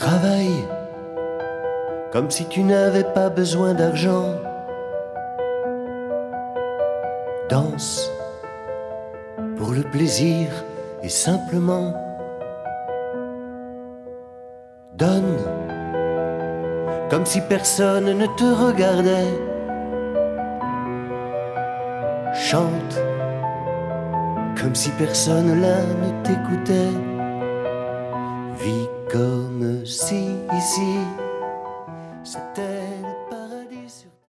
Travaille comme si tu n'avais pas besoin d'argent. Danse pour le plaisir et simplement donne comme si personne ne te regardait. Chante comme si personne là ne t'écoutait. Vis comme si ici c'était